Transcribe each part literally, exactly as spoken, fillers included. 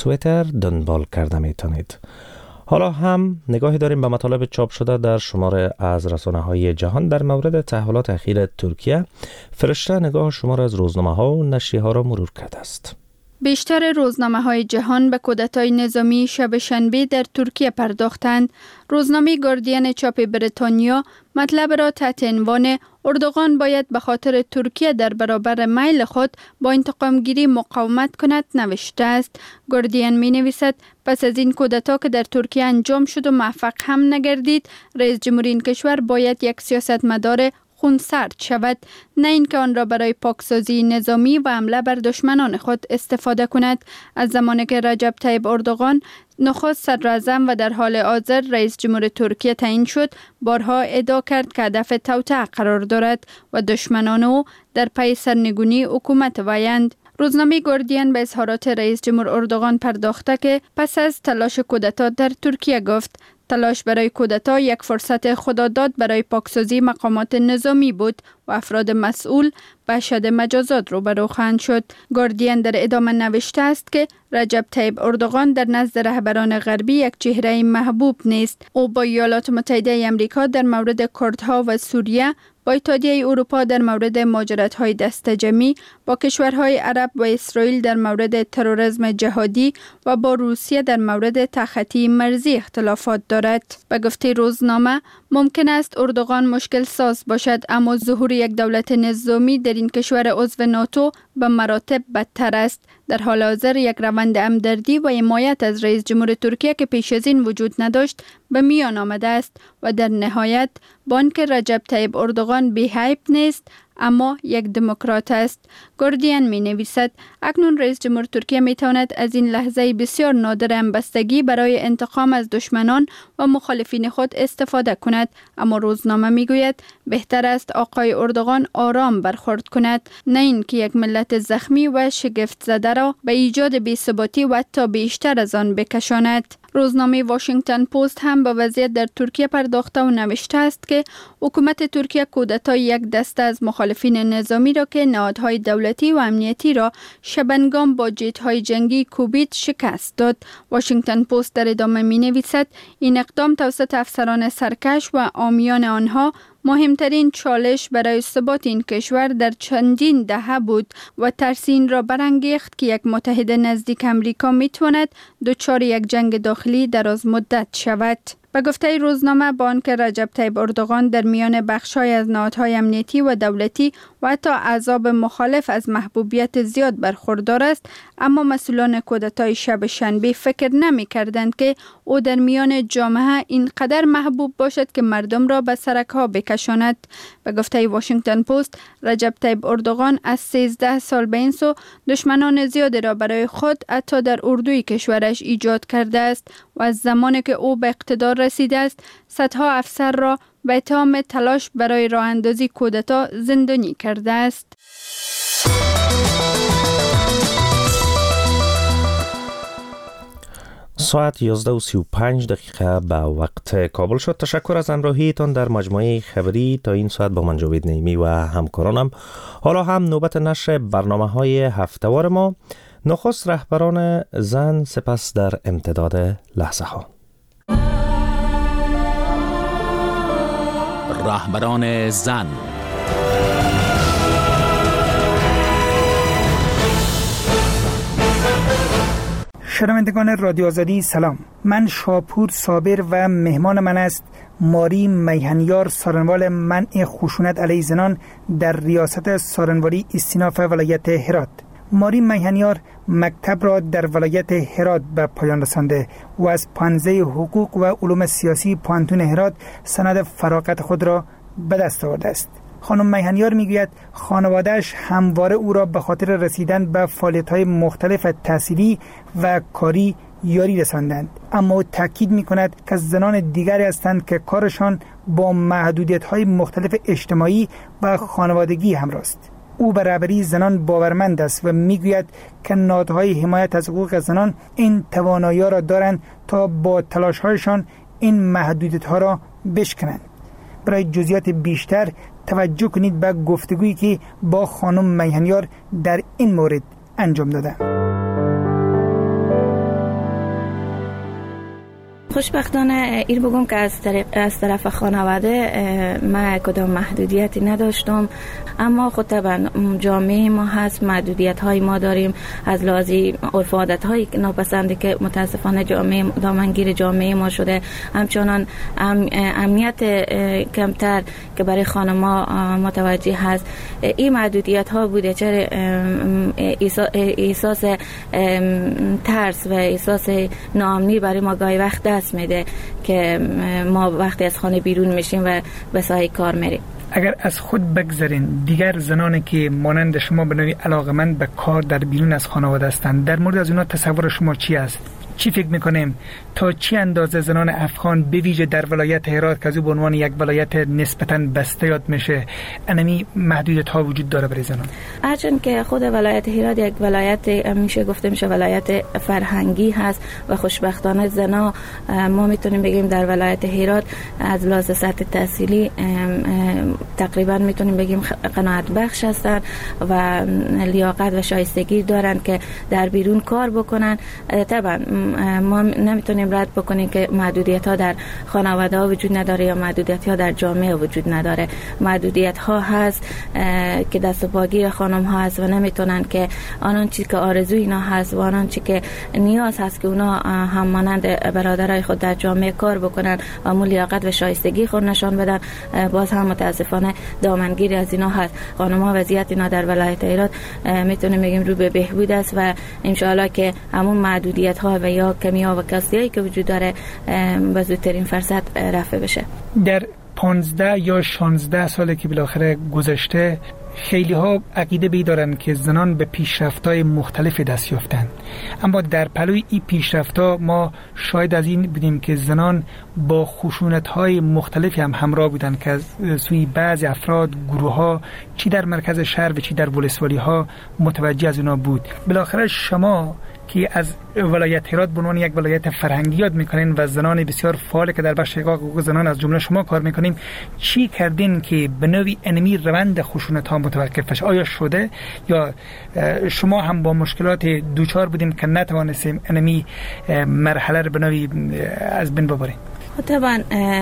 توییتر دنبال کرده میتونید. حالا هم نگاهی داریم به مطالب چاپ شده در شماره از رسانه‌های جهان در مورد تحولات اخیر ترکیه. فرشته نگاه شما را از روزنامه‌ها و نشریه‌ها را مرور کرده است. بیشتر روزنامه‌های جهان به کودتای نظامی شب شنبه در ترکیه پرداختند. روزنامه گاردین چاپ بریتانیا مطلب را تحت عنوان اردوغان باید به خاطر ترکیه در برابر میل خود با انتقامگیری مقاومت کند نوشته است. گاردین می نویسد پس از این کودتا که در ترکیه انجام شد و موفق هم نگردید، رئیس جمهور این کشور باید یک سیاستمدار خونسرد شود، نه اینکه آن را برای پاکسازی نظامی و حمله بر دشمنان خود استفاده کند. از زمانی که رجب طیب اردوغان نخست صدراعظم و در حال حاضر رئیس جمهور ترکیه تعیین شد، بارها ادعا کرد که هدف توطئه قرار دارد و دشمنان او در پی سرنگونی حکومت ویند. روزنامه گاردین به اظهارات رئیس جمهور اردوغان پرداخته که پس از تلاش کودتا در ترکیه گفت تلاش برای کودتا یک فرصت خداداد برای پاکسازی مقامات نظامی بود و افراد مسئول به اشد مجازات روبرو خواهند شد. گاردین در ادامه نوشته است که رجب طیب اردوغان در نزد رهبران غربی یک چهره محبوب نیست. او با ایالات متحده آمریکا در مورد کردها و سوریه، با اتحادیه اروپا در مورد مهاجرت‌های دسته‌جمعی، با کشورهای عرب و اسرائیل در مورد تروریسم جهادی و با روسیه در مورد تخطی مرزی اختلافات دارد. به گفته روزنامه ممکن است اردوغان مشکل ساز باشد، اما ظهور یک دولت نظامی در این کشور عضو ناتو به مراتب بدتر است. در حال حاضر یک روند همدردی و حمایت از رئیس جمهور ترکیه که پیش از این وجود نداشت به میان آمده است و در نهایت با آنکه رجب طیب اردوغان بی‌حیب نیست اما یک دموکرات است. گاردین می نویسد اکنون رئیس جمهور ترکیه می تواند از این لحظه بسیار نادر همبستگی برای انتقام از دشمنان و مخالفین خود استفاده کند، اما روزنامه می گوید بهتر است آقای اردوغان آرام برخورد کند، نه اینکه یک ملت زخمی و شگفت زده را به ایجاد بی‌ثباتی و حتی بیشتر از آن بکشاند. روزنامه واشنگتن پست هم به وضعیت در ترکیه پرداخته و نوشته است که حکومت ترکیه کودتای یک دسته از مخالفین نظامی را که نهادهای دولتی و امنیتی را شبنگام با جت‌های جنگی کوبید شکست داد. واشنگتن پست در ادامه می نویسد این اقدام توسط افسران سرکش و عامیان آنها مهمترین چالش برای ثبات این کشور در چندین دهه بود و ترس این را برانگیخت که یک متحد نزدیک امریکا میتواند دچار یک جنگ داخلی دراز مدت شود. به گفته روزنامه با آنکه رجب طیب اردوغان در میان بخش‌های از نهادهای امنیتی و دولتی و حتی احزاب مخالف از محبوبیت زیاد برخوردار است، اما مسئولان کودتای شب شنبه فکر نمی‌کردند که او در میان جامعه اینقدر محبوب باشد که مردم را به سرک‌ها بکشاند. به گفته واشنگتن پست رجب طیب اردوغان از سیزده سال به این سو دشمنان زیادی را برای خود حتی در اردوی کشورش ایجاد کرده است و از زمانی که او به اقتدار رسیده است صدها افسر را به اتهام تلاش برای راه اندازی کودتا زندانی کرده است. ساعت یازده و سی و پنج دقیقه به وقت کابل شد. تشکر از همراهیتان در مجموعه خبری تا این ساعت با من جاوید نعیمی و همکارانم. حالا هم نوبت نشر برنامه های هفته‌وار ما. نخست رهبران زن، سپس در امتداد لحظه ها. رهبران زن. شنوندگان رادیو آزادی سلام، من شاپور صابر و مهمان من است ماری میهنیار، سارنوال منع خشونت علیه زنان در ریاست سارنوالی استیناف ولایت هرات. ماری میهنیار مکتب را در ولایت هرات به پایان رسانده و از پانزه حقوق و علوم سیاسی پانتون هرات سند فراغت خود را به دست آورده است. خانم میهنیار میگوید خانواده‌اش همواره او را به خاطر رسیدن به فعالیت‌های مختلف تحصیلی و کاری یاری رساندند، اما او تاکید می‌کند که زنان دیگری هستند که کارشان با محدودیت‌های مختلف اجتماعی و خانوادگی همراه است. او به رهبری زنان باورمند است و میگوید که نهادهای حمایت از حقوق زنان این توانایی را دارند تا با تلاش‌هایشان این محدودیت‌ها را بشکنند. برای جزئیات بیشتر توجه کنید به گفتگویی که با خانم میهنیار در این مورد انجام داده. خوشبختانه ایر بگم که از طریق از طرف خانواده ما کدام محدودیتی نداشتم، اما خود طبعا جامعه ما هست، محدودیت های ما داریم از لحاظی عرف و عادت های ناپسندی که متاسفانه جامعه دامنگیر جامعه ما شده، همچنان ام، امنیت کمتر که برای خانما متوجه هست. این محدودیت ها بوده چرا احساس ترس و احساس ناامنی برای ما گاهی وقت دست میده که ما وقتی از خانه بیرون میشیم و به ساحه کار میریم. اگر از خود بگذارین، دیگر زنانی که مانند شما به نوعی علاقمند به کار در بیرون از خانواده هستند، در مورد از اونا تصور شما چی است؟ چی فکر میکنیم تا چی اندازه زنان افغان به ویژه در ولایت هرات که از او به عنوان یک ولایت نسبتاً بسته یاد میشه انمی محدودیت ها وجود داره برای زنان؟ هرچند که خود ولایت هرات یک ولایت میشه گفته میشه ولایت فرهنگی هست و خوشبختانه زنا ما میتونیم بگیم در ولایت هرات از لحاظ سطح تحصیلی تقریبا میتونیم بگیم قناعت بخش هستن و لیاقت و شایستگی دارن که در بیرون کار بکنن. طبعا ما نمیتونیم رد بکنیم که محدودیت ها در خانواده ها وجود نداره یا محدودیت ها در جامعه وجود نداره. محدودیت ها هست که دست و پاگیر خانم ها هست و نمیتونن که آنان چیزی که آرزوی اینا هست و آنان چیزی که نیاز هست که اونا هم مانند برادرای خود در جامعه کار بکنن و لیاقت و شایستگی خود نشان بدن، باز هم متاسفانه دامنگیری از اینا هست. خانم ها وضعیت اینا در ولایت هرات میتونیم بگیم رو به بهبود است و ان شاء الله که همون محدودیت ها و یا کمی ها و کاستیایی که وجود داره به زودترین فرصت رفع بشه. در پانزده یا شانزده سالی که بالاخره گذشته خیلی ها عقیده بیدارن که زنان به پیشرفت‌های مختلف دست یافتند، اما در پلوی این پیشرفت‌ها ما شاید از این بودیم که زنان با خشونت‌های مختلفی هم همراه بودند که از سوی بعضی افراد، گروه‌ها، چی در مرکز شهر و چی در ولسوالی‌ها متوجه از اونا بود. بالاخره شما که از ولایت هرات به عنوان یک ولایت فرهنگی یاد میکنین و زنان بسیار فعال که در بخش حقوق زنان از جمله شما کار میکنیم، چی کردین که به نوعی انمی روند خشونت ها متوقف بشه؟ آیا شده یا شما هم با مشکلات دوچار بودین که نتوانستیم انمی مرحله رو به نوعی از بین ببرین؟ طبعا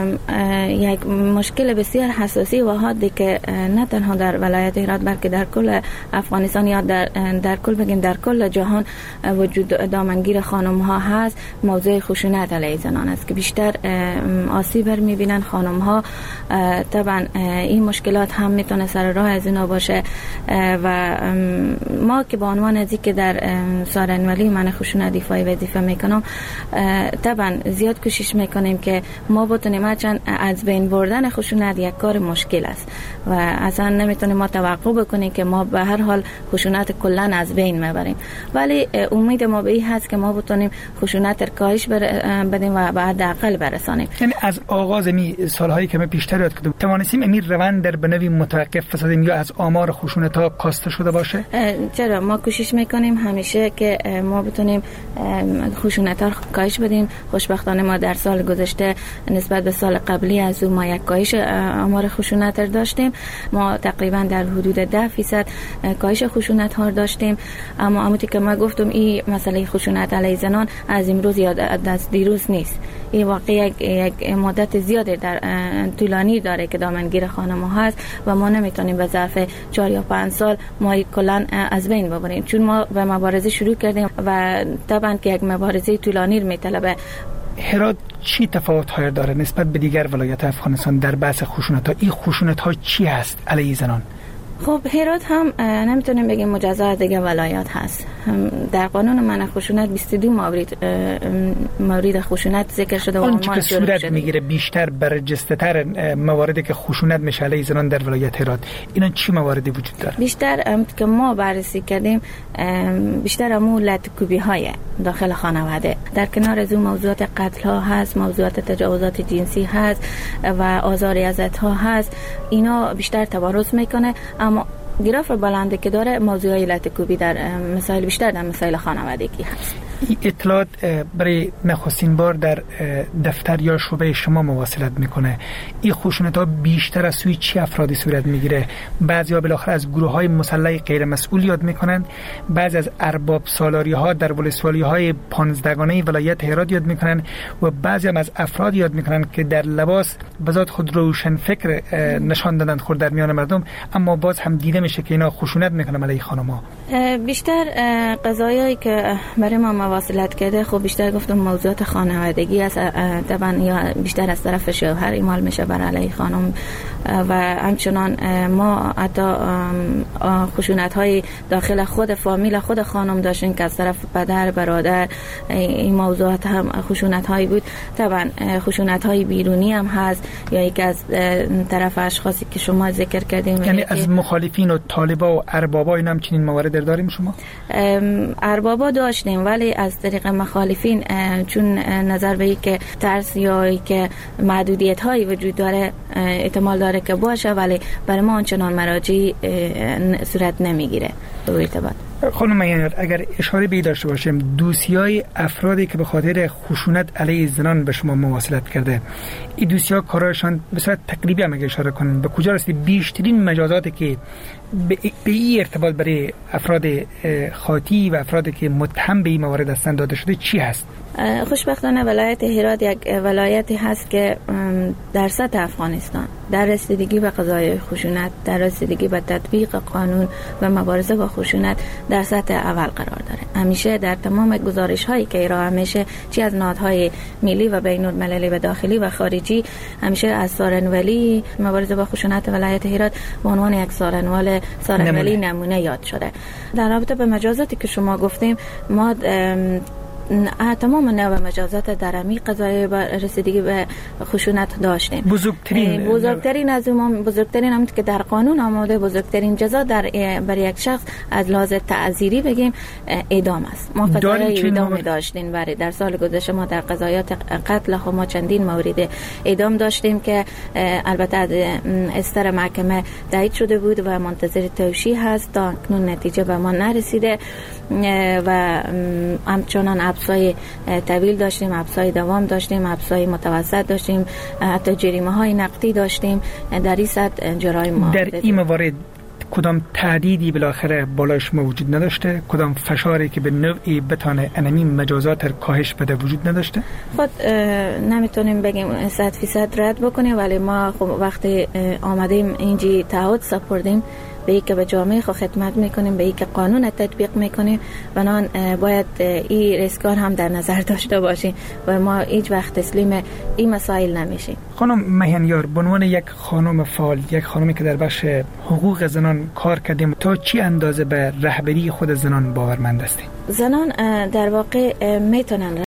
یک مشکل بسیار حساسی و حادی که نه تنها در ولایت هرات بلکه در کل افغانستان یا در, در کل بگیم در کل جهان وجود دامنگیر خانم ها هست، موضوع خشونت علیه زنان است که بیشتر آسیب میبینن خانم ها. طبعا این مشکلات هم میتونه سر راه از اینا باشه و ما که به عنوان از که در سارنولی من خشونت دفاعی وظیفه میکنم، طبعا زیاد کوشش میکنیم که ما بتونیم هرچند از بین بردن خشونت یک کار مشکل است و اصلا نمیتونیم ما توقع بکنیم که ما به هر حال خشونت کلا از بین میبریم، ولی امید ما به این هست که ما بتونیم خشونت را کاهش بدیم و به حداقل برسانیم. یعنی از آغاز می سالهایی که ما پیشتر یاد کردیم توانستیم امیر روند در به نوعی متوقف بسازیم یا از آمار خشونت ها کاسته شده باشه؟ چرا ما کوشش میکنیم همیشه که ما بتونیم خشونت ها کاهش بدیم. خوشبختانه ما در سال گذشته نسبت به سال قبلی از اون ما یک کاهش آمار خشونت داشتیم. ما تقریبا در حدود ده فیصد کاهش خشونت ها داشتیم، اما همونطور که ما گفتم این مسئله خشونت علیه زنان از امروز یا از دیروز نیست. این واقعا یک مدت زیاده در طولانی داره که دامنگیر خانم ها هست و ما نمیتونیم به ظرف چهار یا پنج سال ما کلا از بین ببریم، چون ما به مبارزه شروع کردیم و طبعا که یک مبارزه طولانی میطلبه. هرات چی تفاوت های داره نسبت به دیگر ولایات افغانستان در بحث خشونت ها؟ این خشونت ها چی هست علیه زنان؟ خب هرات هم نمیتونیم بگیم مجزا از دیگه ولایات هست. در قانون منع خشونت بیست و دو مورد مورد خشونت ذکر شده و آنچه که صورت میگیره بیشتر برجسته‌تر مواردی که خشونت میشه علیه زنان در ولایت هرات، اینا چی مواردی وجود داره؟ بیشتر که ما بررسی کردیم بیشتر همون لطکوبی های داخل خانواده، در کنار از اون موضوعات قتل ها هست، موضوعات تجاوزات جنسی هست و آزار اذیت ها هست. اینا بیشتر تبارز میکنه، اما گراف بلنده که داره موضوعی لطکوبی در مسائل بیشتر در مسائل خانوادگی هست. این اطلاعات برای نخستین بار در دفتر یا شعبه شما مواصلت میکنه. این خشونت ها بیشتر از سوی چه افرادی صورت میگیره؟ بعضیا بالاخره از گروه های مسلح غیر مسئول یاد میکنند، بعضی از ارباب سالاری ها در ولسوالی های پانزدهگانه ولایت هرات یاد میکنند و بعضی هم از افراد یاد میکنند که در لباس بذات خود روشن فکر نشان دادند خود در میان مردم، اما باز هم دیده میشه که اینا خشونت میکنن علیه خانم‌ها. بیشتر قضایایی که برای ما مواصلت کرده خب بیشتر گفتم موضوعات خانوادگی است، طبعا یا بیشتر از طرف شوهر اعمال میشه بر علیه خانم و همچنان ما حتی خشونت های داخل خود فامیل خود خانم داشتیم که از طرف پدر برادر، این موضوعات هم خشونت هایی بود. طبعا خشونت های بیرونی هم هست یا یک از طرف اشخاصی که شما ذکر کردیم، یعنی از مخالفین و طالبا و اربابا اینا هم چنین موارد داریم شما؟ اربابا داشتیم ولی از طریق مخالفین، چون نظر به این که ترس یا ای که محدودیت هایی وجود داره احتمال داره که باشه، ولی برای ما آنچنان مراجعی صورت نمیگیره به ارتباط. خانم میهنیار، اگر اشاره به داشته باشیم دوسیای افرادی که به خاطر خشونت علیه زنان به شما مواصلت کرده، این دوسیا کارایشان به صورت تقریبی هم اگه اشاره کنن به کجا رسید؟ بیشترین مجازاتی که به این ارتباط برای افراد خاطی و افرادی که متهم به این موارد هستند داده شده چی هست؟ خوشبختانه ولایت هرات یک ولایتی هست که در سطح افغانستان در رسیدگی به قضایای خشونت، در رسیدگی به تطبیق قانون و مبارزه با خشونت در سطح اول قرار داره. همیشه در تمام گزارش هایی که ارائه میشه، چی از نهادهای ملی و بین المللی و داخلی و خارجی، همیشه از سارنولی مبارزه با خشونت ولایت هرات به عنوان یک سارنوال سارنولی نمونه. نمونه یاد شده. در رابطه به مجازاتی که شما گفتیم، ما تمام نوع مجازات در امی قضایای رسیدگی به خشونت داشتیم. بزرگترین بزرگترین از اون بزرگترین هم که در قانون آماده بزرگترین جزا در برای یک شخص از لحاظ تعزیری بگیم اعدام است. ما قضایای اعدام داشتیم. برای در سال گذشته ما در قضایات قتل خود ما چندین مورد اعدام داشتیم که البته از استر محکمه تایید شده بود و منتظر توشیح هست، تا کنون نتیجه به ما نرسیده و همچنان ابزای طویل داشتیم، ابزای دوام داشتیم، ابزای متوسط داشتیم، حتی جریمه های نقدی داشتیم. در این سطح جرایم در این موارد کدام تهدیدی بالاخره بالای شما وجود نداشته؟ کدام فشاری که به نوعی بتانه انمی مجازات را کاهش بده وجود نداشته؟ خود نمیتونیم بگیم صد فیصد رد بکنیم، ولی ما خب وقتی آمدیم اینجی تعهد سپردیم به ای که به جامعه خود خدمت میکنیم، به ای که قانون تطبیق میکنیم، بنان باید این ریسکار هم در نظر داشته باشیم و ما هیچ وقت تسلیم این مسائل نمیشیم. خانم میهنیار، به عنوان یک خانم فعال، یک خانمی که در بخش حقوق زنان کار کردیم، تا چی اندازه به رهبری خود زنان باورمند هستید؟ زنان در واقع میتونن